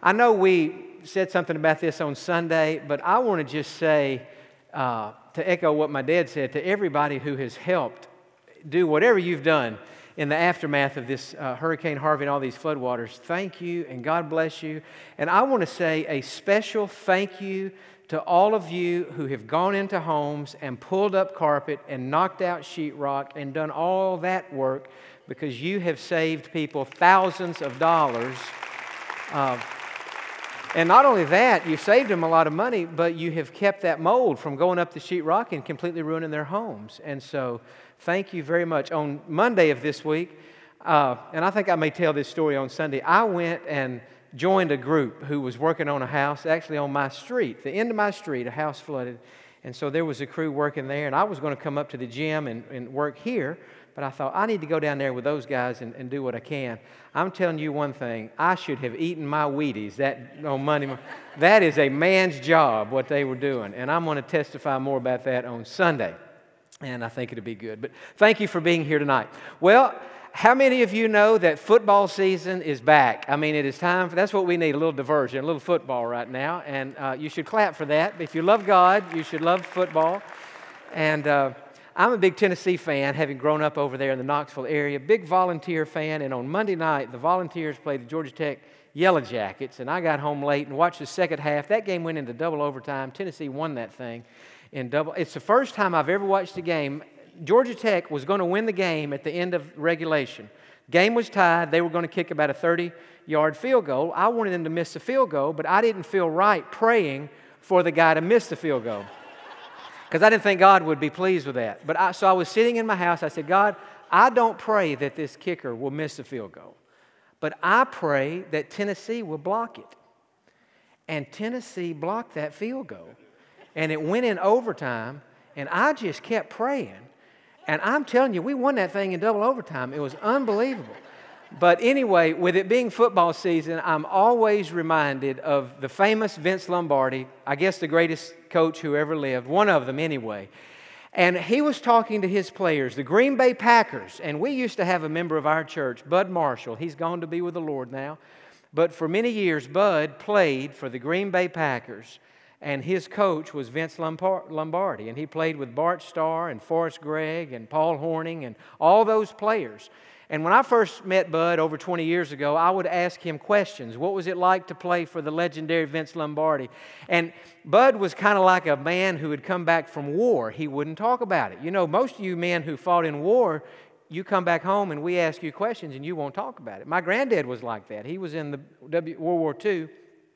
I know we said something about this on Sunday, but I want to just say, to echo what my dad said, to everybody who has helped do whatever you've done in the aftermath of this Hurricane Harvey and all these floodwaters, thank you and God bless you. And I want to say a special thank you to all of you who have gone into homes and pulled up carpet and knocked out sheetrock and done all that work, because you have saved people thousands of dollars. And not only that, you saved them a lot of money, but you have kept that mold from going up the sheetrock and completely ruining their homes. And so thank you very much. On Monday of this week, and I think I may tell this story on Sunday, I went and joined a group who was working on a house, actually on my street, the end of my street, a house flooded. And so there was a crew working there, and I was going to come up to the gym and work here, but I thought, I need to go down there with those guys and do what I can. I'm telling you one thing, I should have eaten my Wheaties on Monday. That is a man's job, what they were doing, and I'm going to testify more about that on Sunday, and I think it'll be good. But thank you for being here tonight. Well, how many of you know that football season is back? I mean, it is time that's what we need, a little diversion, a little football right now. And you should clap for that. If you love God, you should love football. And I'm a big Tennessee fan, having grown up over there in the Knoxville area. Big Volunteer fan. And on Monday night, the Volunteers played the Georgia Tech Yellow Jackets. And I got home late and watched the second half. That game went into double overtime. Tennessee won that thing in double. It's the first time I've ever watched a game. Georgia Tech was going to win the game at the end of regulation. Game was tied. They were going to kick about a 30-yard field goal. I wanted them to miss the field goal, but I didn't feel right praying for the guy to miss the field goal because I didn't think God would be pleased with that. So I was sitting in my house. I said, God, I don't pray that this kicker will miss the field goal, but I pray that Tennessee will block it. And Tennessee blocked that field goal, and it went in overtime, and I just kept praying. And I'm telling you, we won that thing in double overtime. It was unbelievable. But anyway, with it being football season, I'm always reminded of the famous Vince Lombardi, I guess the greatest coach who ever lived, one of them anyway. And he was talking to his players, the Green Bay Packers. And we used to have a member of our church, Bud Marshall. He's gone to be with the Lord now. But for many years, Bud played for the Green Bay Packers. And his coach was Vince Lombardi, and he played with Bart Starr and Forrest Gregg and Paul Hornung and all those players. And when I first met Bud over 20 years ago, I would ask him questions. What was it like to play for the legendary Vince Lombardi? And Bud was kind of like a man who had come back from war. He wouldn't talk about it. You know, most of you men who fought in war, you come back home and we ask you questions and you won't talk about it. My granddad was like that. He was in the World War II.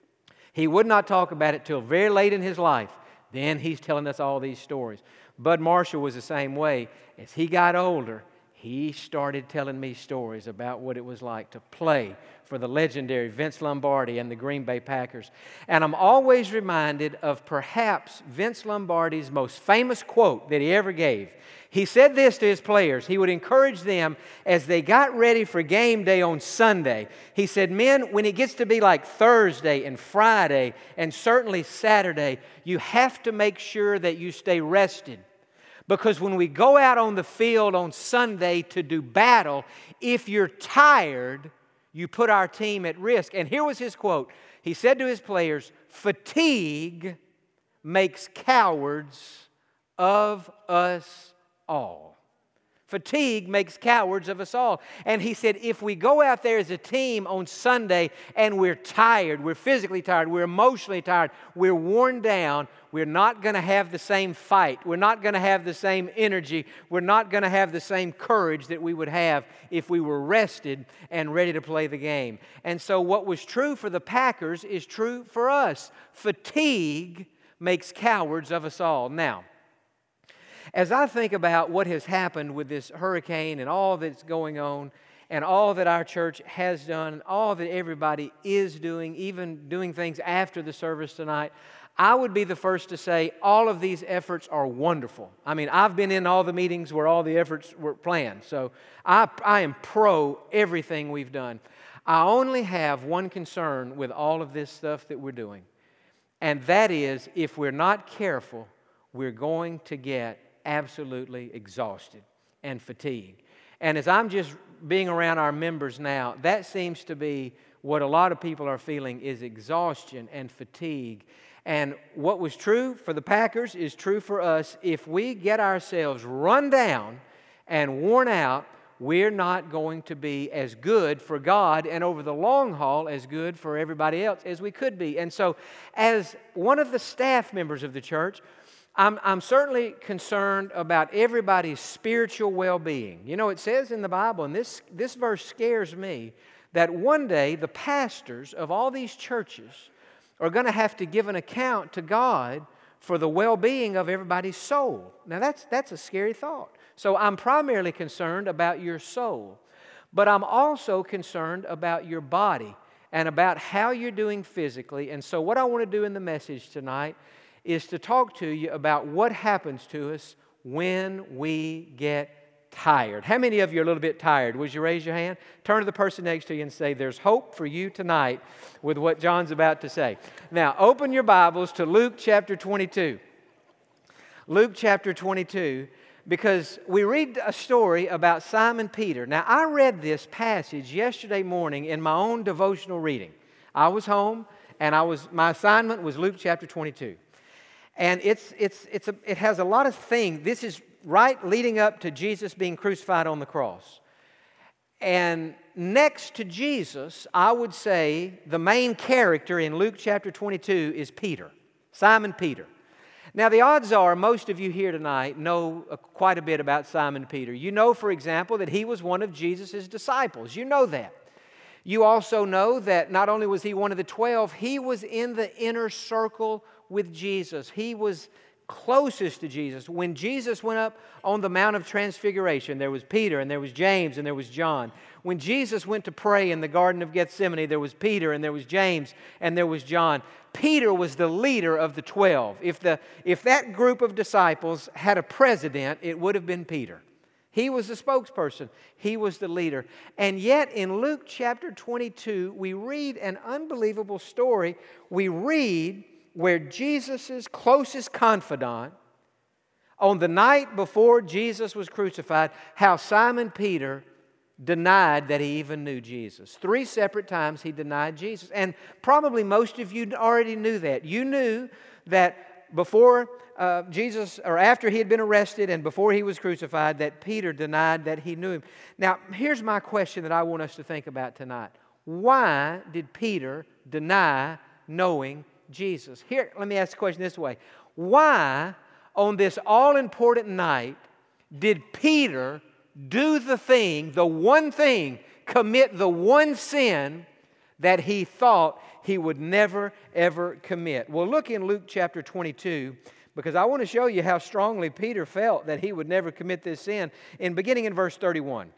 He would not talk about it till very late in his life. Then he's telling us all these stories. Bud Marshall was the same way. As he got older, he started telling me stories about what it was like to play for the legendary Vince Lombardi and the Green Bay Packers. And I'm always reminded of perhaps Vince Lombardi's most famous quote that he ever gave. He said this to his players. He would encourage them as they got ready for game day on Sunday. He said, men, when it gets to be like Thursday and Friday and certainly Saturday, you have to make sure that you stay rested. Because when we go out on the field on Sunday to do battle, if you're tired, you put our team at risk. And here was his quote. He said to his players, fatigue makes cowards of us all. Fatigue makes cowards of us all. And he said, if we go out there as a team on Sunday and we're tired, we're physically tired, we're emotionally tired, we're worn down, we're not going to have the same fight. We're not going to have the same energy. We're not going to have the same courage that we would have if we were rested and ready to play the game. And so what was true for the Packers is true for us. Fatigue makes cowards of us all. Now, as I think about what has happened with this hurricane and all that's going on and all that our church has done and all that everybody is doing, even doing things after the service tonight, I would be the first to say all of these efforts are wonderful. I mean, I've been in all the meetings where all the efforts were planned, so I am pro everything we've done. I only have one concern with all of this stuff that we're doing, and that is if we're not careful, we're going to get absolutely exhausted and fatigued. And as I'm just being around our members now, that seems to be what a lot of people are feeling is exhaustion and fatigue. And what was true for the Packers is true for us. If we get ourselves run down and worn out, we're not going to be as good for God and over the long haul as good for everybody else as we could be. And so as one of the staff members of the church, I'm certainly concerned about everybody's spiritual well-being. You know, it says in the Bible, and this verse scares me, that one day the pastors of all these churches are going to have to give an account to God for the well-being of everybody's soul. Now that's a scary thought. So I'm primarily concerned about your soul, but I'm also concerned about your body and about how you're doing physically. And so what I want to do in the message tonight is to talk to you about what happens to us when we get tired. How many of you are a little bit tired? Would you raise your hand? Turn to the person next to you and say, there's hope for you tonight with what John's about to say. Now, open your Bibles to Luke chapter 22. Luke chapter 22, because we read a story about Simon Peter. Now, I read this passage yesterday morning in my own devotional reading. I was home, and my assignment was Luke chapter 22. And it has a lot of things. This is right leading up to Jesus being crucified on the cross. And next to Jesus, I would say the main character in Luke chapter 22 is Peter, Simon Peter. Now, the odds are most of you here tonight know quite a bit about Simon Peter. You know, for example, that he was one of Jesus' disciples. You know that. You also know that not only was he one of the 12, he was in the inner circle with Jesus. He was closest to Jesus. When Jesus went up on the Mount of Transfiguration, there was Peter and there was James and there was John. When Jesus went to pray in the Garden of Gethsemane, there was Peter and there was James and there was John. Peter was the leader of the 12. If that group of disciples had a president, it would have been Peter. He was the spokesperson. He was the leader. And yet in Luke chapter 22, we read an unbelievable story. We read where Jesus' closest confidant, on the night before Jesus was crucified, how Simon Peter denied that he even knew Jesus. 3 separate times he denied Jesus. And probably most of you already knew that. You knew that before Jesus, or after he had been arrested and before he was crucified, that Peter denied that he knew him. Now, here's my question that I want us to think about tonight. Why did Peter deny knowing Jesus? Here, let me ask the question this way. Why, on this all-important night, did Peter do the one thing, commit the one sin that he thought he would never, ever commit? Well, look in Luke chapter 22, because I want to show you how strongly Peter felt that he would never commit this sin. Beginning in verse 31.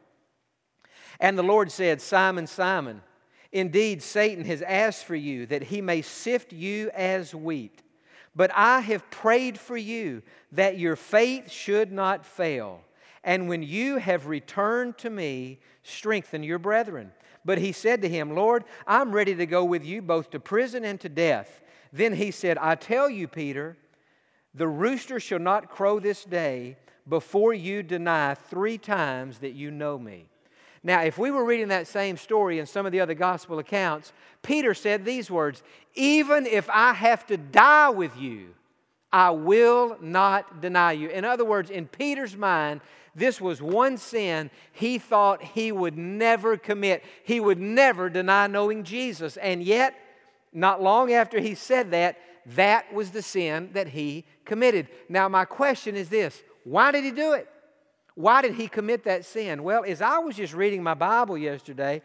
And the Lord said, Simon, Simon, indeed, Satan has asked for you that he may sift you as wheat. But I have prayed for you that your faith should not fail. And when you have returned to me, strengthen your brethren. But he said to him, Lord, I'm ready to go with you both to prison and to death. Then he said, I tell you, Peter, the rooster shall not crow this day before you deny 3 times that you know me. Now, if we were reading that same story in some of the other gospel accounts, Peter said these words, even if I have to die with you, I will not deny you. In other words, in Peter's mind, this was one sin he thought he would never commit. He would never deny knowing Jesus. And yet, not long after he said that, that was the sin that he committed. Now, my question is this. Why did he do it? Why did he commit that sin? Well, as I was just reading my Bible yesterday,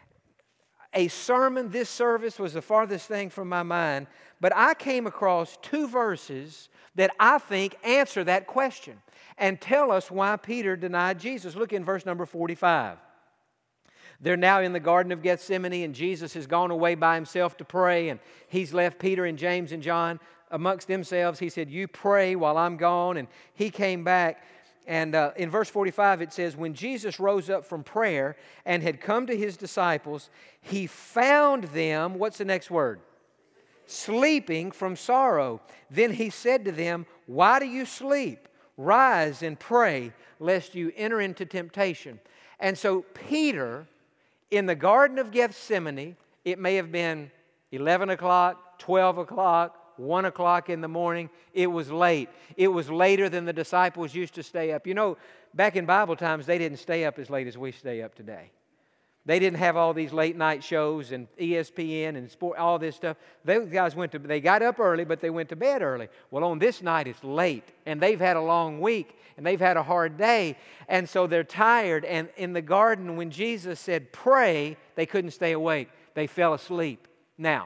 this service was the farthest thing from my mind, but I came across 2 verses that I think answer that question and tell us why Peter denied Jesus. Look in verse number 45. They're now in the Garden of Gethsemane, and Jesus has gone away by himself to pray, and he's left Peter and James and John amongst themselves. He said, you pray while I'm gone, and he came back. And in verse 45 it says, when Jesus rose up from prayer and had come to his disciples, he found them, what's the next word? Sleeping from sorrow. Then he said to them, why do you sleep? Rise and pray, lest you enter into temptation. And so Peter, in the Garden of Gethsemane, It may have been 11 o'clock, 12 o'clock, 1 o'clock in the morning. It was late. It was later than the disciples used to stay up. You know, back in Bible times, they didn't stay up as late as we stay up today. They didn't have all these late night shows and ESPN and sport, all this stuff. Those guys they got up early, but they went to bed early. Well, on this night, it's late, and they've had a long week, and they've had a hard day, and so they're tired. And in the garden, when Jesus said, pray, they couldn't stay awake. They fell asleep. Now,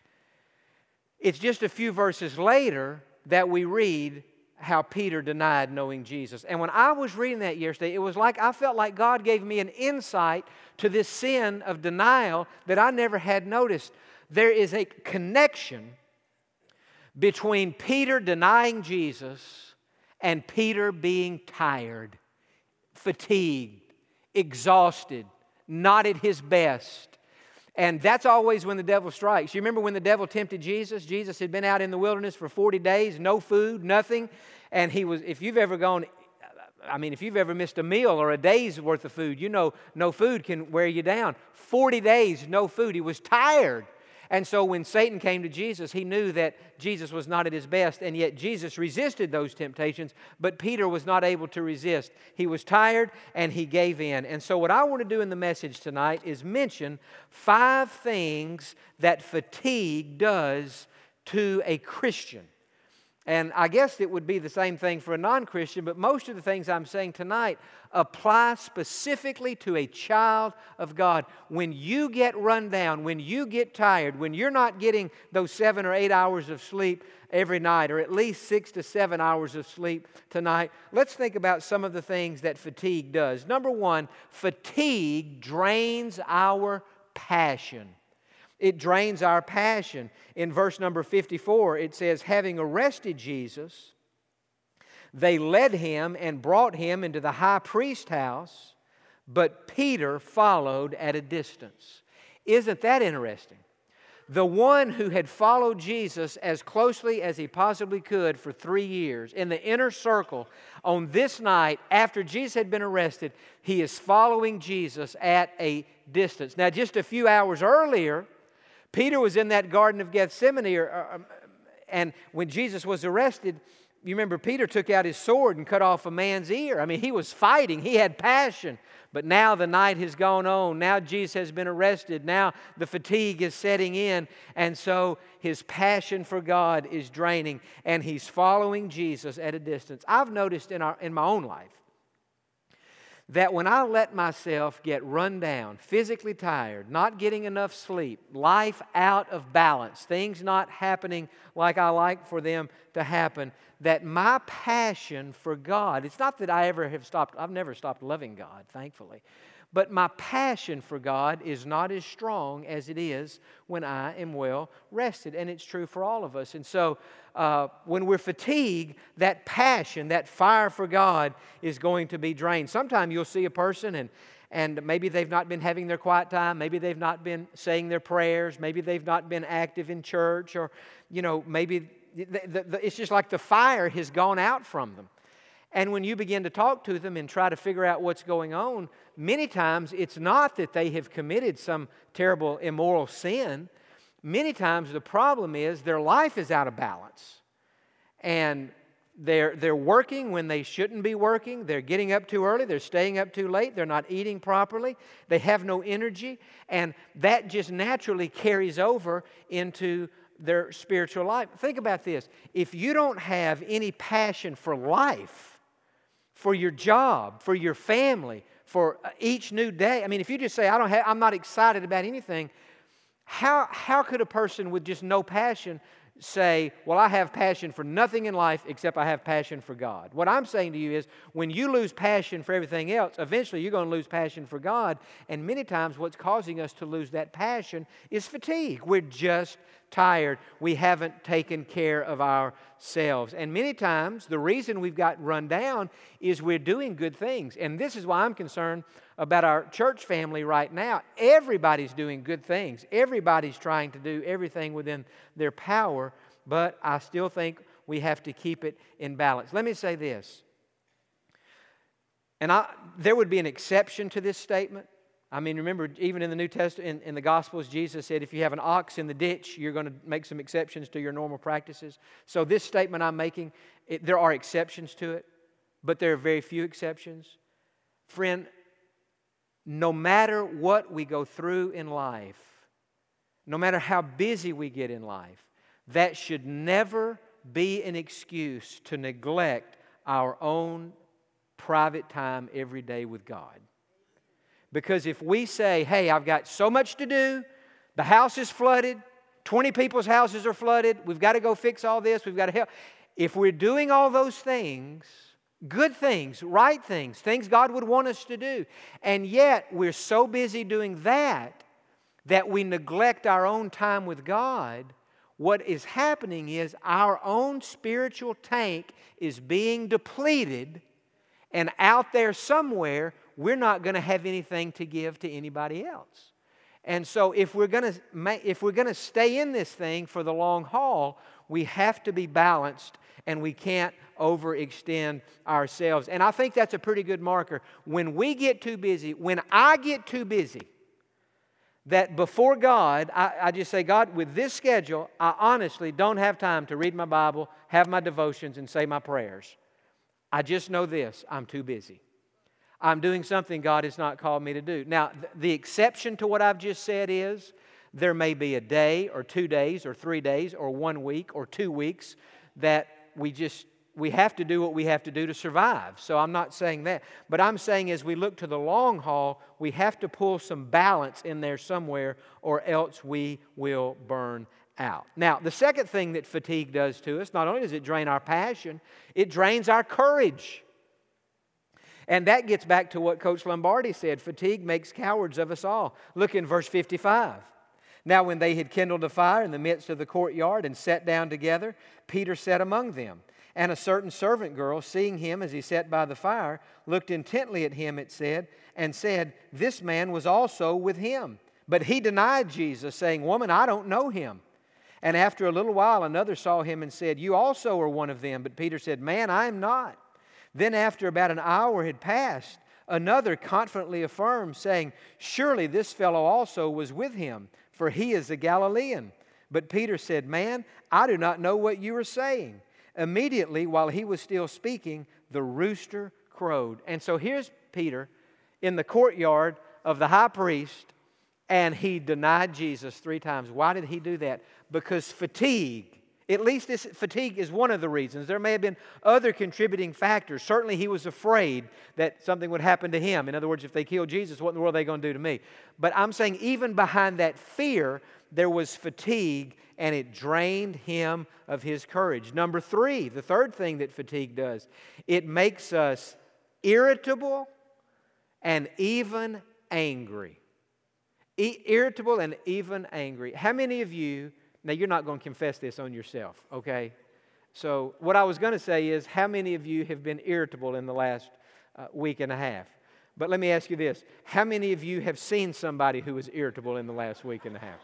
it's just a few verses later that we read how Peter denied knowing Jesus. And when I was reading that yesterday, it was like I felt like God gave me an insight to this sin of denial that I never had noticed. There is a connection between Peter denying Jesus and Peter being tired, fatigued, exhausted, not at his best. And that's always when the devil strikes. You remember when the devil tempted Jesus? Jesus had been out in the wilderness for 40 days, no food, nothing. And if you've ever missed a meal or a day's worth of food, you know no food can wear you down. 40 days, no food. He was tired. And so when Satan came to Jesus, he knew that Jesus was not at his best, and yet Jesus resisted those temptations, but Peter was not able to resist. He was tired, and he gave in. And so what I want to do in the message tonight is mention 5 things that fatigue does to a Christian. And I guess it would be the same thing for a non-Christian, but most of the things I'm saying tonight apply specifically to a child of God. When you get run down, when you get tired, when you're not getting those 7 or 8 hours of sleep every night, or at least 6 to 7 hours of sleep tonight, let's think about some of the things that fatigue does. Number 1, fatigue drains our passion. It drains our passion. In verse number 54, it says, having arrested Jesus, they led him and brought him into the high priest's house, but Peter followed at a distance. Isn't that interesting? The one who had followed Jesus as closely as he possibly could for 3 years, in the inner circle, on this night, after Jesus had been arrested, he is following Jesus at a distance. Now, just a few hours earlier, Peter was in that Garden of Gethsemane, and when Jesus was arrested, you remember Peter took out his sword and cut off a man's ear. I mean, he was fighting. He had passion. But now the night has gone on. Now Jesus has been arrested. Now the fatigue is setting in. And so his passion for God is draining, and he's following Jesus at a distance. I've noticed in my own life that when I let myself get run down, physically tired, not getting enough sleep, life out of balance, things not happening like I like for them to happen, that my passion for God, it's not that I've never stopped loving God, thankfully, but my passion for God is not as strong as it is when I am well rested. And it's true for all of us. And so when we're fatigued, that passion, that fire for God is going to be drained. Sometimes you'll see a person and maybe they've not been having their quiet time. Maybe they've not been saying their prayers. Maybe they've not been active in church. Or, maybe it's just like the fire has gone out from them. And when you begin to talk to them and try to figure out what's going on, many times it's not that they have committed some terrible immoral sin. Many times the problem is their life is out of balance. And they're working when they shouldn't be working. They're getting up too early. They're staying up too late. They're not eating properly. They have no energy. And that just naturally carries over into their spiritual life. Think about this. If you don't have any passion for life, for your job, for your family, for each new day. I mean, if you just say, I'm not excited about anything, how could a person with just no passion say, well, I have passion for nothing in life except I have passion for God? What I'm saying to you is, when you lose passion for everything else, eventually you're going to lose passion for God. And many times what's causing us to lose that passion is fatigue. We're just tired. We haven't taken care of ourselves. And many times the reason we've got run down is we're doing good things. And this is why I'm concerned about our church family right now. Everybody's doing good things. Everybody's trying to do everything within their power, but I still think we have to keep it in balance. Let me say this, and there would be an exception to this statement. I mean, remember, even in the New Testament, in the Gospels, Jesus said, if you have an ox in the ditch, you're going to make some exceptions to your normal practices. So this statement I'm making, there are exceptions to it, but there are very few exceptions. Friend, no matter what we go through in life, no matter how busy we get in life, that should never be an excuse to neglect our own private time every day with God. Because if we say, hey, I've got so much to do, the house is flooded, 20 people's houses are flooded, we've got to go fix all this, we've got to help. If we're doing all those things, good things, right things, things God would want us to do, and yet we're so busy doing that we neglect our own time with God, what is happening is our own spiritual tank is being depleted, and out there somewhere, we're not going to have anything to give to anybody else. And so if we're going to stay in this thing for the long haul, we have to be balanced, and we can't overextend ourselves. And I think that's a pretty good marker. When we get too busy, when I get too busy, that before God, I just say, God, with this schedule, I honestly don't have time to read my Bible, have my devotions, and say my prayers. I just know this, I'm too busy. I'm doing something God has not called me to do. Now, the exception to what I've just said is there may be a day or 2 days or 3 days or 1 week or 2 weeks that we have to do what we have to do to survive. So I'm not saying that. But I'm saying as we look to the long haul, we have to pull some balance in there somewhere, or else we will burn out. Now, the second thing that fatigue does to us, not only does it drain our passion, it drains our courage. And that gets back to what Coach Lombardi said, fatigue makes cowards of us all. Look in verse 55. Now when they had kindled a fire in the midst of the courtyard and sat down together, Peter sat among them. And a certain servant girl, seeing him as he sat by the fire, looked intently at him, it said, and said, this man was also with him. But he denied Jesus, saying, woman, I don't know him. And after a little while another saw him and said, you also are one of them. But Peter said, man, I am not. Then after about an hour had passed, another confidently affirmed, saying, surely this fellow also was with him, for he is a Galilean. But Peter said, man, I do not know what you are saying. Immediately, while he was still speaking, the rooster crowed. And so here's Peter in the courtyard of the high priest, and he denied Jesus 3 times. Why did he do that? Because fatigue. At least this fatigue is one of the reasons. There may have been other contributing factors. Certainly he was afraid that something would happen to him. In other words, if they killed Jesus, what in the world are they going to do to me? But I'm saying even behind that fear, there was fatigue, and it drained him of his courage. Number 3, the third thing that fatigue does, it makes us irritable and even angry. Irritable and even angry. How many of you... Now, you're not going to confess this on yourself, okay? So what I was going to say is, how many of you have been irritable in the last week and a half? But let me ask you this. How many of you have seen somebody who was irritable in the last week and a half?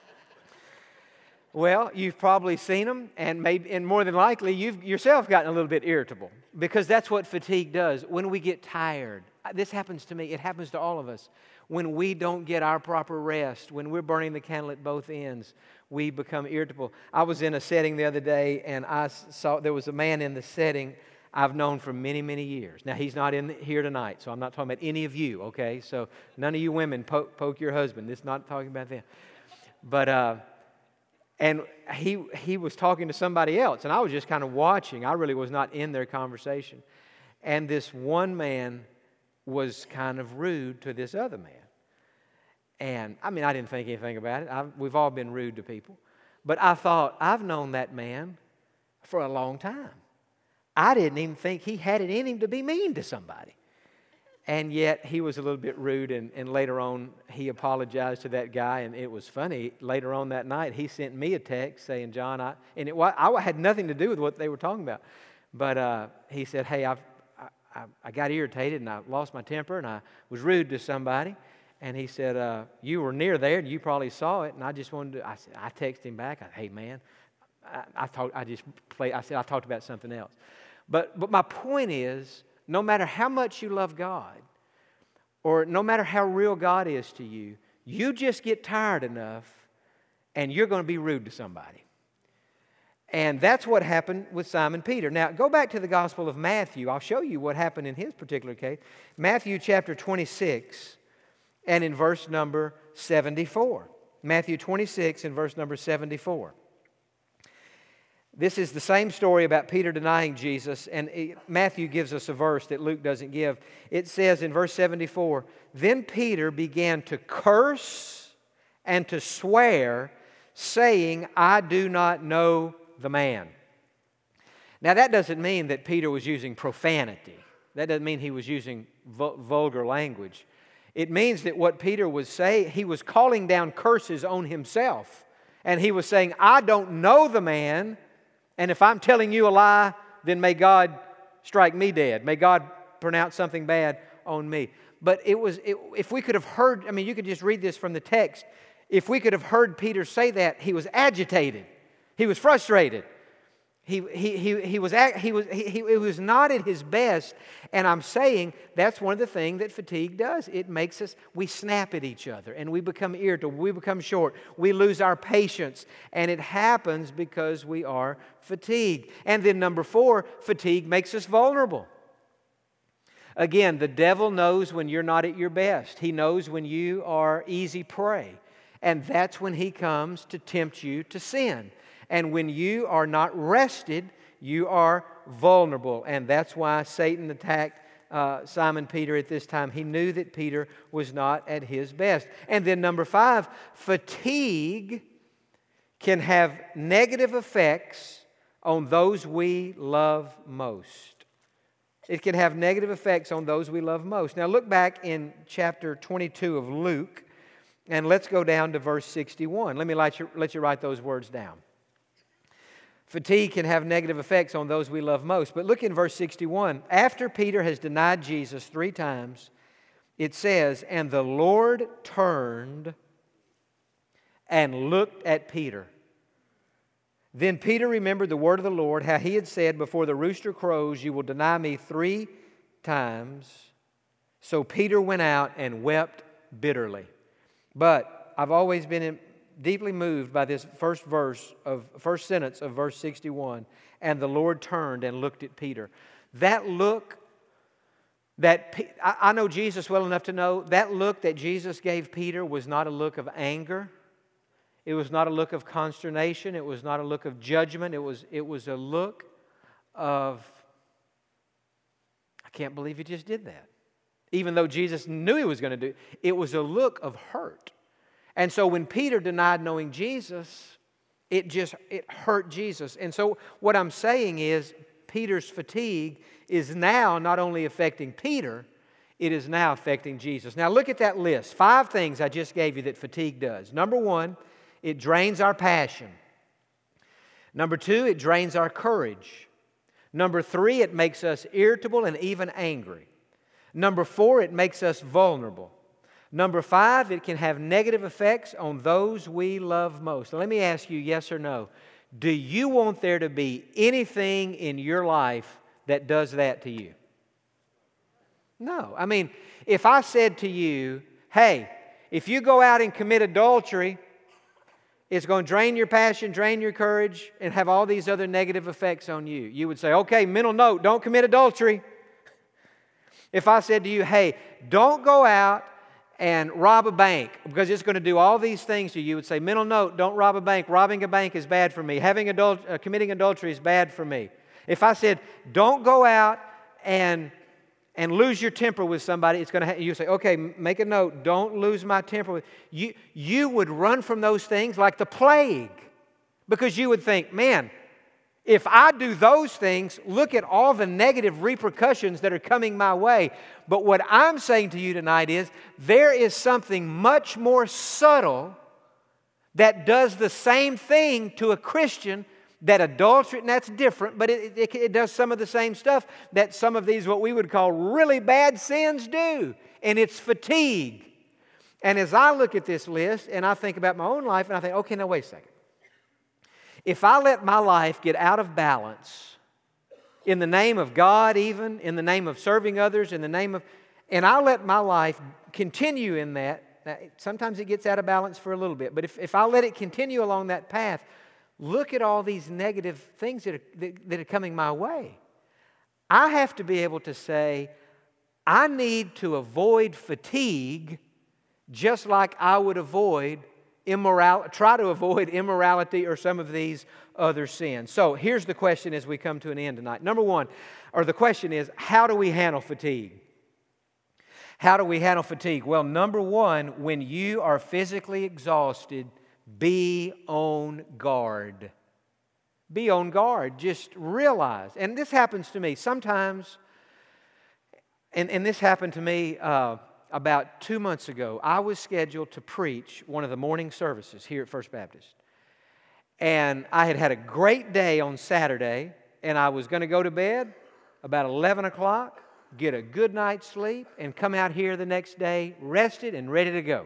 Well, you've probably seen them, and more than likely, you've yourself gotten a little bit irritable, because that's what fatigue does. When we get tired, this happens to me, it happens to all of us. When we don't get our proper rest, when we're burning the candle at both ends, we become irritable. I was in a setting the other day, and I saw there was a man in the setting I've known for many, many years. Now, he's not in here tonight, so I'm not talking about any of you, okay? So none of you women poke your husband. This is not talking about them. But, and he was talking to somebody else, and I was just kind of watching. I really was not in their conversation. And this one man was kind of rude to this other man. And, I mean, I didn't think anything about it. We've all been rude to people. But I thought, I've known that man for a long time. I didn't even think he had it in him to be mean to somebody. And yet, he was a little bit rude, and later on, he apologized to that guy, and it was funny. Later on that night, he sent me a text saying, John, I had nothing to do with what they were talking about. But he said, hey, I got irritated, and I lost my temper, and I was rude to somebody. And he said, you were near there, and you probably saw it. And I just wanted to, I texted him back. Hey, man, I talked about something else. But my point is, no matter how much you love God, or no matter how real God is to you, you just get tired enough and you're going to be rude to somebody. And that's what happened with Simon Peter. Now, go back to the Gospel of Matthew. I'll show you what happened in his particular case. Matthew chapter 26 and in verse number 74. Matthew 26 and verse number 74. This is the same story about Peter denying Jesus, and Matthew gives us a verse that Luke doesn't give. It says in verse 74, "Then Peter began to curse and to swear, saying, 'I do not know the man.'" Now that doesn't mean that Peter was using profanity. That doesn't mean he was using vulgar language. It means that what Peter was saying, he was calling down curses on himself. And he was saying, "I don't know the man. And if I'm telling you a lie, then may God strike me dead. May God pronounce something bad on me." But if we could have heard, you could just read this from the text. If we could have heard Peter say that, he was agitated. He was frustrated. He was not at his best. And I'm saying that's one of the things that fatigue does. It makes us, we snap at each other and we become irritable, we become short, we lose our patience. And it happens because we are fatigued. And then number 4, fatigue makes us vulnerable. Again, the devil knows when you're not at your best. He knows when you are easy prey. And that's when he comes to tempt you to sin. And when you are not rested, you are vulnerable. And that's why Satan attacked Simon Peter at this time. He knew that Peter was not at his best. And then number 5, fatigue can have negative effects on those we love most. It can have negative effects on those we love most. Now look back in chapter 22 of Luke, and let's go down to verse 61. Let me let you write those words down. Fatigue can have negative effects on those we love most. But look in verse 61. After Peter has denied Jesus 3 times, it says, "And the Lord turned and looked at Peter. Then Peter remembered the word of the Lord, how he had said, 'Before the rooster crows, you will deny me 3 times.' So Peter went out and wept bitterly." But I've always been deeply moved by this first sentence of verse 61. "And the Lord turned and looked at Peter." That look, I know Jesus well enough to know, that look that Jesus gave Peter was not a look of anger. It was not a look of consternation. It was not a look of judgment. It was a look of, "I can't believe you just did that." Even though Jesus knew he was going to do it, it was a look of hurt. And so when Peter denied knowing Jesus, it hurt Jesus. And so what I'm saying is Peter's fatigue is now not only affecting Peter, it is now affecting Jesus. Now look at that list. 5 things I just gave you that fatigue does. Number 1, it drains our passion. Number 2, it drains our courage. Number 3, it makes us irritable and even angry. Number 4, it makes us vulnerable. Number 5, it can have negative effects on those we love most. Now, let me ask you, yes or no. Do you want there to be anything in your life that does that to you? No. If I said to you, "Hey, if you go out and commit adultery, it's going to drain your passion, drain your courage, and have all these other negative effects on you," you would say, "Okay, mental note, don't commit adultery." If I said to you, "Hey, don't go out and rob a bank because it's going to do all these things to you," you would say, "Mental note, don't rob a bank. Robbing a bank is bad for me. Committing adultery is bad for me." If I said, "Don't go out and lose your temper with somebody," it's going to you say, "Okay, make a note. Don't lose my temper." You would run from those things like the plague, because you would think, "Man, if I do those things, look at all the negative repercussions that are coming my way." But what I'm saying to you tonight is there is something much more subtle that does the same thing to a Christian that adultery, and that's different, but it does some of the same stuff that some of these what we would call really bad sins do, and it's fatigue. And as I look at this list and I think about my own life, and I think, okay, now wait a second. If I let my life get out of balance, in the name of God even, in the name of serving others, in the name of, and I let my life continue in that. Now, sometimes it gets out of balance for a little bit, but if I let it continue along that path, look at all these negative things that are coming my way. I have to be able to say, I need to avoid fatigue just like I would try to avoid immorality or some of these other sins. So here's the question as we come to an end tonight. Number one, or the question is, how do we handle fatigue? How do we handle fatigue? Well, number one, when you are physically exhausted, be on guard. Be on guard. Just realize, and this happens to me sometimes, and this happened to me about 2 months ago. I was scheduled to preach one of the morning services here at First Baptist. And I had had a great day on Saturday, and I was going to go to bed about 11 o'clock, get a good night's sleep, and come out here the next day rested and ready to go.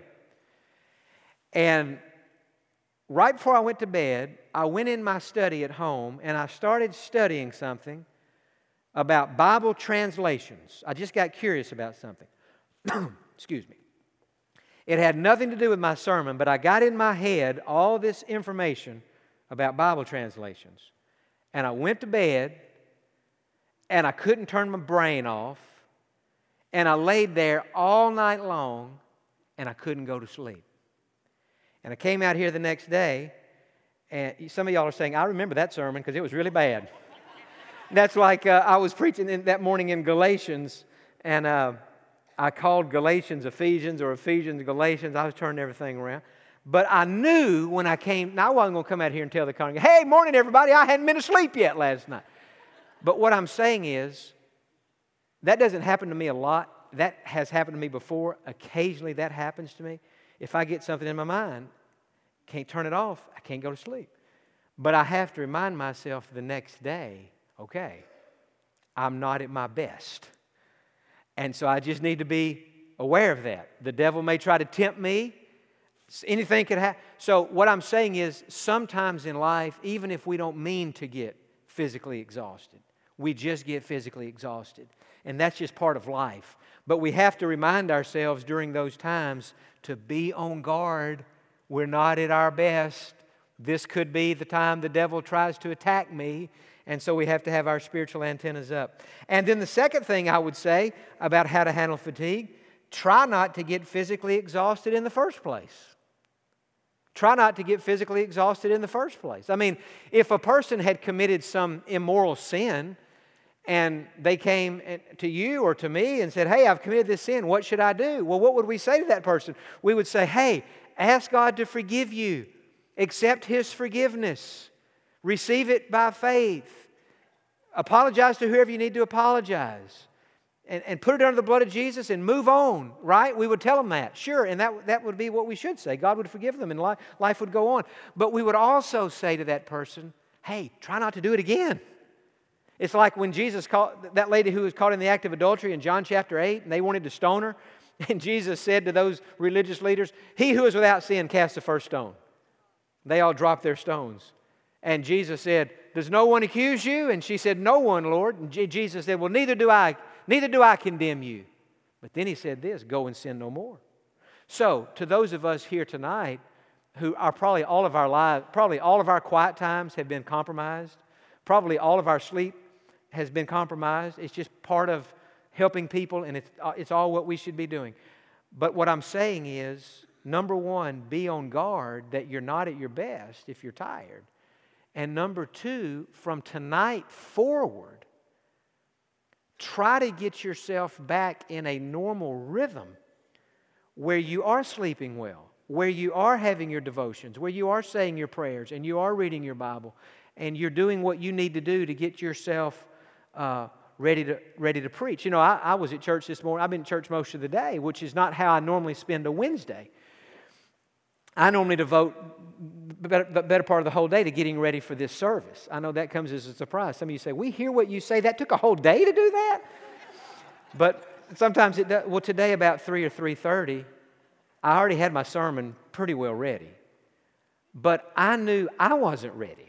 And right before I went to bed, I went in my study at home, and I started studying something about Bible translations. I just got curious about something. Excuse me. It had nothing to do with my sermon, but I got in my head all this information about Bible translations. And I went to bed, and I couldn't turn my brain off, and I laid there all night long, and I couldn't go to sleep. And I came out here the next day, and some of y'all are saying, I remember that sermon because it was really bad. That's like I was preaching that morning in Galatians, and I called Galatians Ephesians or Ephesians Galatians. I was turning everything around. But I knew when I came, now I wasn't going to come out here and tell the congregation, hey, morning everybody, I hadn't been asleep yet last night. But what I'm saying is, that doesn't happen to me a lot. That has happened to me before. Occasionally that happens to me. If I get something in my mind, can't turn it off, I can't go to sleep. But I have to remind myself the next day, okay, I'm not at my best. And so I just need to be aware of that. The devil may try to tempt me. Anything could happen. So what I'm saying is, sometimes in life, even if we don't mean to get physically exhausted, we just get physically exhausted. And that's just part of life. But we have to remind ourselves during those times to be on guard. We're not at our best. This could be the time the devil tries to attack me. And so we have to have our spiritual antennas up. And then the second thing I would say about how to handle fatigue, try not to get physically exhausted in the first place. Try not to get physically exhausted in the first place. I mean, if a person had committed some immoral sin and they came to you or to me and said, hey, I've committed this sin, what should I do? Well, what would we say to that person? We would say, hey, ask God to forgive you. Accept His forgiveness. Receive it by faith. Apologize to whoever you need to apologize. And put it under the blood of Jesus and move on, right? We would tell them that. Sure, and that would be what we should say. God would forgive them and life would go on. But we would also say to that person, hey, try not to do it again. It's like when Jesus called that lady who was caught in the act of adultery in John chapter 8, and they wanted to stone her. And Jesus said to those religious leaders, he who is without sin cast the first stone. They all dropped their stones. And Jesus said, does no one accuse you? And she said, no one, Lord. And Jesus said, well, neither do I condemn you. But then He said this, go and sin no more. So, to those of us here tonight who are probably all of our quiet times have been compromised. Probably all of our sleep has been compromised. It's just part of helping people, and it's all what we should be doing. But what I'm saying is, number one, be on guard that you're not at your best if you're tired. And number two, from tonight forward, try to get yourself back in a normal rhythm where you are sleeping well, where you are having your devotions, where you are saying your prayers, and you are reading your Bible, and you're doing what you need to do to get yourself ready to preach. You know, I was at church this morning. I've been at church most of the day, which is not how I normally spend a Wednesday. I normally devote the better part of the whole day to getting ready for this service. I know that comes as a surprise. Some of you say, we hear what you say. That took a whole day to do that? But sometimes it does. Well, today about 3 or 3:30, I already had my sermon pretty well ready. But I knew I wasn't ready.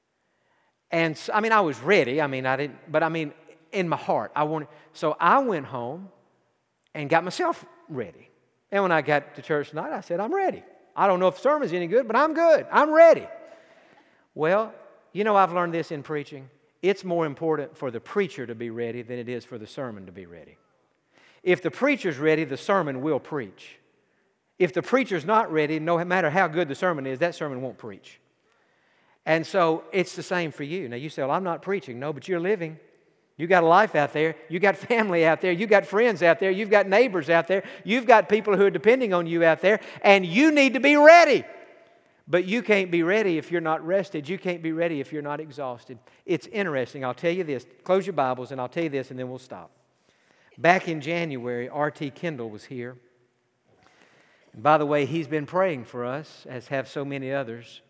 And so, I was ready. I didn't, but in my heart, so I went home and got myself ready. And when I got to church tonight, I said, I'm ready. I don't know if the sermon's any good, but I'm good. I'm ready. Well, you know, I've learned this in preaching. It's more important for the preacher to be ready than it is for the sermon to be ready. If the preacher's ready, the sermon will preach. If the preacher's not ready, no matter how good the sermon is, that sermon won't preach. And so it's the same for you. Now you say, well, I'm not preaching. No, but you're living. You got a life out there. You got family out there. You got friends out there. You've got neighbors out there. You've got people who are depending on you out there. And you need to be ready. But you can't be ready if you're not rested. You can't be ready if you're not exhausted. It's interesting. I'll tell you this. Close your Bibles and I'll tell you this and then we'll stop. Back in January, R.T. Kendall was here. And by the way, he's been praying for us, as have so many others.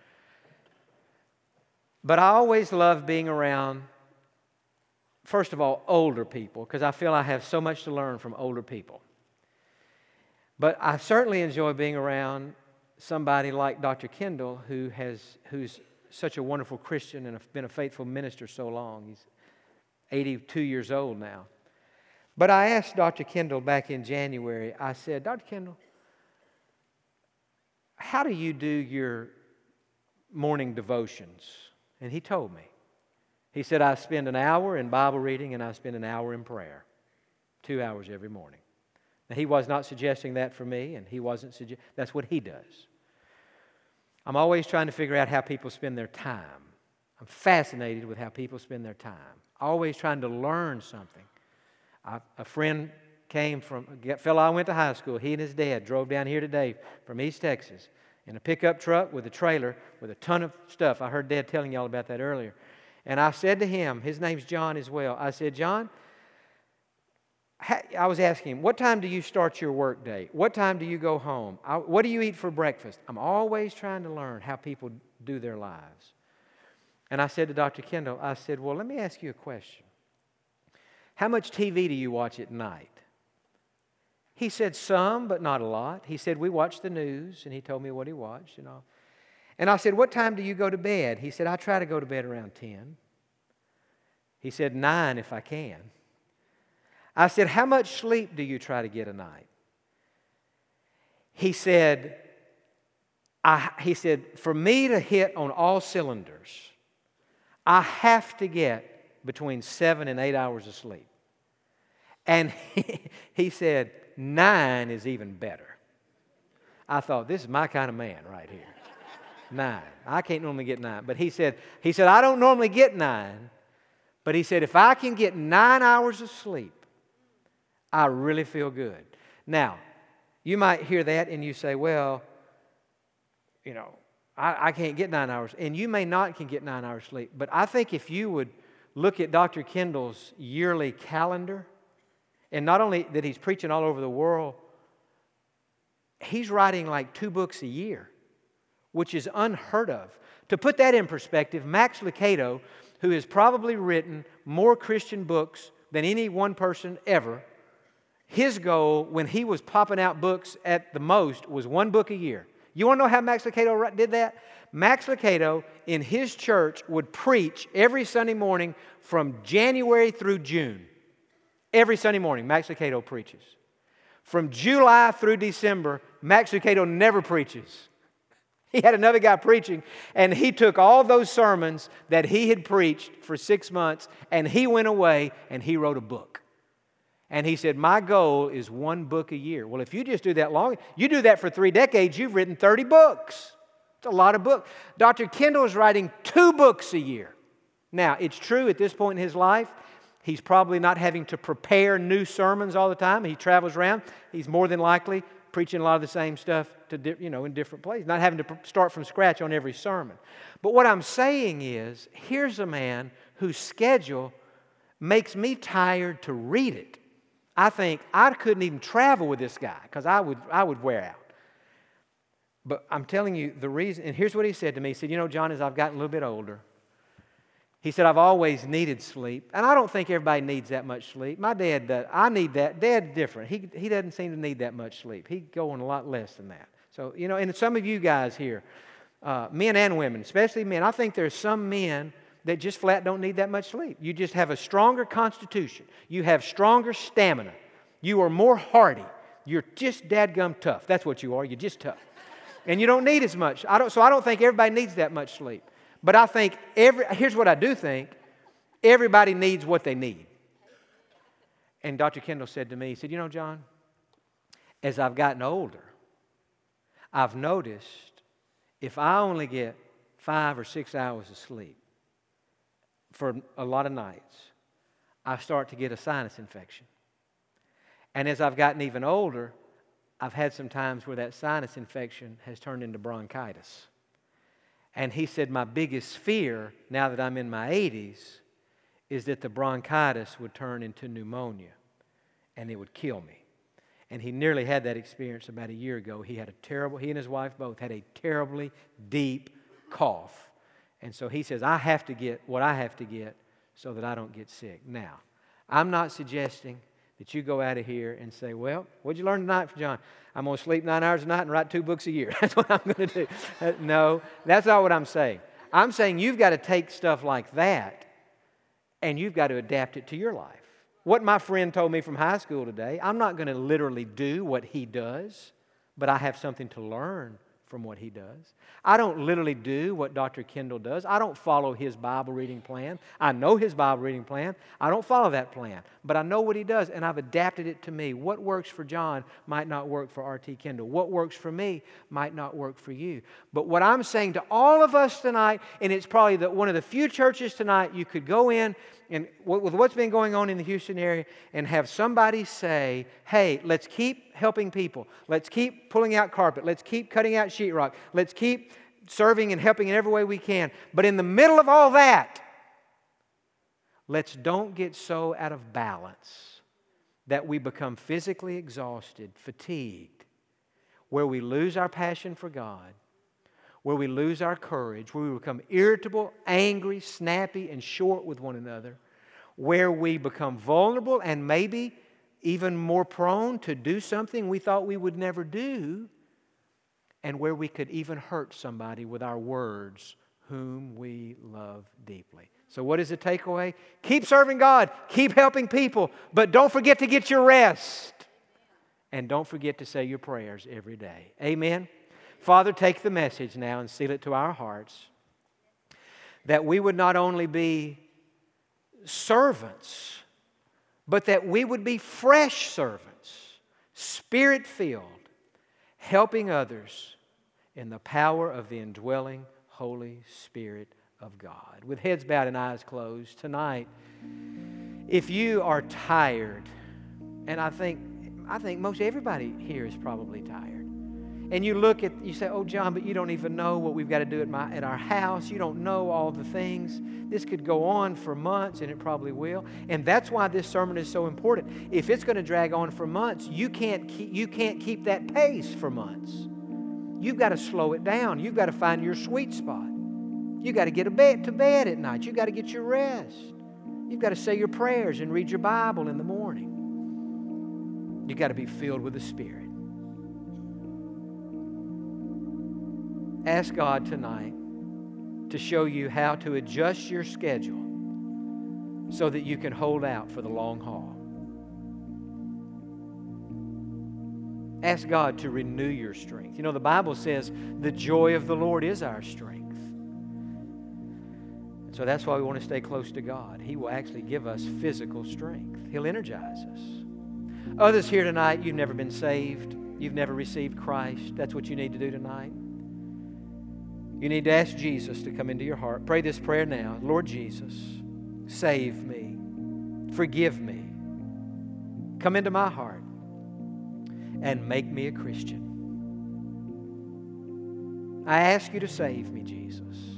But I always love being around, first of all, older people, because I feel I have so much to learn from older people. But I certainly enjoy being around somebody like Dr. Kendall, who's such a wonderful Christian and been a faithful minister so long. He's 82 years old now. But I asked Dr. Kendall back in January, I said, Dr. Kendall, how do you do your morning devotions? And he told me. He said, I spend an hour in Bible reading and I spend an hour in prayer. 2 hours every morning. Now, he was not suggesting that for me, and he wasn't that's what he does. I'm always trying to figure out how people spend their time. I'm fascinated with how people spend their time. Always trying to learn something. A friend came from a fellow I went to high school. He and his dad drove down here today from East Texas in a pickup truck with a trailer with a ton of stuff. I heard Dad telling y'all about that earlier. And I said to him, his name's John as well. I said, John, I was asking him, what time do you start your work day? What time do you go home? What do you eat for breakfast? I'm always trying to learn how people do their lives. And I said to Dr. Kendall, I said, well, let me ask you a question. How much TV do you watch at night? He said, some, but not a lot. He said, we watch the news, and he told me what he watched and all. And I said, what time do you go to bed? He said, I try to go to bed around 10. He said, 9 if I can. I said, how much sleep do you try to get a night? He said, for me to hit on all cylinders, I have to get between 7 and 8 hours of sleep. And he said, 9 is even better. I thought, this is my kind of man right here. 9. I can't normally get 9. But he said, I don't normally get 9. But he said, if I can get 9 hours of sleep, I really feel good. Now, you might hear that and you say, well, you know, I can't get 9 hours. And you may not can get 9 hours sleep. But I think if you would look at Dr. Kendall's yearly calendar, and not only that he's preaching all over the world, he's writing like 2 books a year, which is unheard of. To put that in perspective, Max Lucado, who has probably written more Christian books than any one person ever, his goal when he was popping out books at the most was 1 book a year. You want to know how Max Lucado did that? Max Lucado in his church would preach every Sunday morning from January through June. Every Sunday morning, Max Lucado preaches. From July through December, Max Lucado never preaches. He had another guy preaching, and he took all those sermons that he had preached for 6 months, and he went away and he wrote a book. And he said, my goal is 1 book a year. Well, if you just do that long, you do that for 3 decades, you've written 30 books. It's a lot of books. Dr. Kendall is writing 2 books a year. Now, it's true at this point in his life, he's probably not having to prepare new sermons all the time. He travels around. He's more than likely preaching a lot of the same stuff in different places, not having to start from scratch on every sermon. But what I'm saying is, here's a man whose schedule makes me tired to read it. I think I couldn't even travel with this guy because I would wear out. But I'm telling you the reason, and here's what he said to me. He said, John, as I've gotten a little bit older, he said, I've always needed sleep. And I don't think everybody needs that much sleep. My dad does. I need that. Dad's different. He doesn't seem to need that much sleep. He's going a lot less than that. So, and some of you guys here, men and women, especially men, I think there's some men that just flat don't need that much sleep. You just have a stronger constitution. You have stronger stamina. You are more hardy. You're just dadgum tough. That's what you are. You're just tough. And you don't need as much. So I don't think everybody needs that much sleep. But I think here's what I do think. Everybody needs what they need. And Dr. Kendall said to me, he said, you know, John, as I've gotten older, I've noticed if I only get 5 or 6 hours of sleep for a lot of nights, I start to get a sinus infection. And as I've gotten even older, I've had some times where that sinus infection has turned into bronchitis. And he said, my biggest fear, now that I'm in my 80s, is that the bronchitis would turn into pneumonia and it would kill me. And he nearly had that experience about a year ago. He and his wife both had a terribly deep cough. And so he says, I have to get what I have to get so that I don't get sick. Now, I'm not suggesting that you go out of here and say, well, what'd you learn tonight from John? I'm going to sleep 9 hours a night and write 2 books a year. That's what I'm going to do. No, that's not what I'm saying. I'm saying you've got to take stuff like that and you've got to adapt it to your life. What my friend told me from high school today, I'm not going to literally do what he does, but I have something to learn from what he does. I don't literally do what Dr. Kendall does. I don't follow his Bible reading plan. I know his Bible reading plan. I don't follow that plan, but I know what he does, and I've adapted it to me. What works for John might not work for R.T. Kendall. What works for me might not work for you. But what I'm saying to all of us tonight, and it's probably one of the few churches tonight you could go in and with what's been going on in the Houston area and have somebody say, hey, let's keep helping people. Let's keep pulling out carpet. Let's keep cutting out sheetrock. Let's keep serving and helping in every way we can. But in the middle of all that, let's don't get so out of balance that we become physically exhausted, fatigued, where we lose our passion for God, where we lose our courage, where we become irritable, angry, snappy, and short with one another, where we become vulnerable and maybe even more prone to do something we thought we would never do, and where we could even hurt somebody with our words whom we love deeply. So what is the takeaway? Keep serving God, keep helping people, but don't forget to get your rest. And don't forget to say your prayers every day. Amen? Father, take the message now and seal it to our hearts, that we would not only be servants, but that we would be fresh servants, Spirit-filled, helping others in the power of the indwelling Holy Spirit of God. With heads bowed and eyes closed, tonight, if you are tired, and I think most everybody here is probably tired, and you say, oh, John, but you don't even know what we've got to do at our house. You don't know all the things. This could go on for months, and it probably will. And that's why this sermon is so important. If it's going to drag on for months, you can't keep that pace for months. You've got to slow it down. You've got to find your sweet spot. You've got to get to bed at night. You've got to get your rest. You've got to say your prayers and read your Bible in the morning. You've got to be filled with the Spirit. Ask God tonight to show you how to adjust your schedule so that you can hold out for the long haul. Ask God to renew your strength. You know, the Bible says the joy of the Lord is our strength. So that's why we want to stay close to God. He will actually give us physical strength. He'll energize us. Others here tonight, you've never been saved. You've never received Christ. That's what you need to do tonight. You need to ask Jesus to come into your heart. Pray this prayer now. Lord Jesus, save me. Forgive me. Come into my heart and make me a Christian. I ask you to save me, Jesus.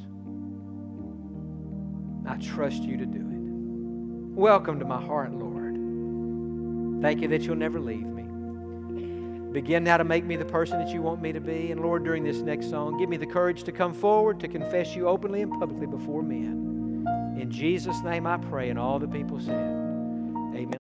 I trust you to do it. Welcome to my heart, Lord. Thank you that you'll never leave me. Begin now to make me the person that you want me to be. And Lord, during this next song, give me the courage to come forward, to confess you openly and publicly before men. In Jesus' name I pray, and all the people said, amen.